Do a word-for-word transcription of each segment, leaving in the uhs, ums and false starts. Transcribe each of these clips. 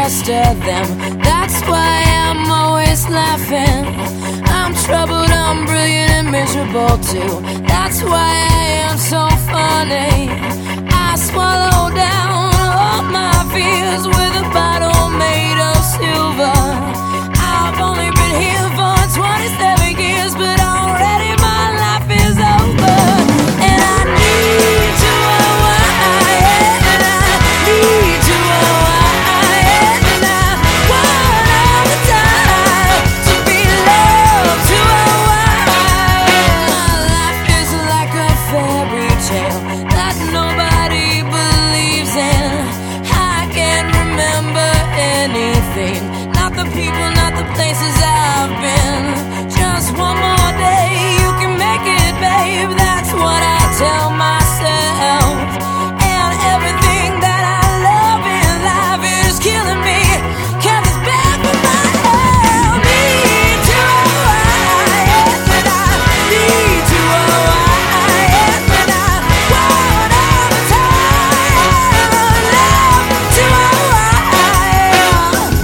rest of them. That's why I'm always laughing. I'm troubled, I'm brilliant and miserable too. That's why I am so funny. I swallow down all my fears with a bottle made of silver. I've only been here for twenty-seven years, but already my life is over. And I need to unwind, and I need to unwind, and I want all the time to be loved, to unwind. My life is like a fairy tale that nobody believes in. I can't remember anything, not the people, not the places I've been. Just one more day, you can make it, babe. That's what I tell myself. And everything that I love in life is killing me, 'cause it's bad for my health. Need to unwind, and I need to unwind, and I want all the time love to unwind.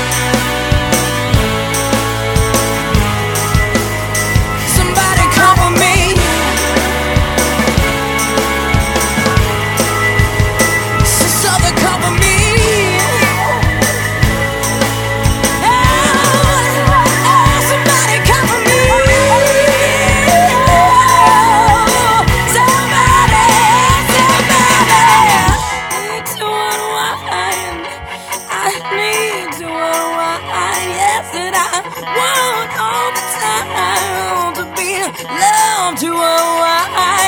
Somebody come for me. Somebody come for me. Oh, oh, somebody come for me. Somebody, somebody. I need to unwind. I need to unwind. Yes, and I want all the time to be loved, to unwind.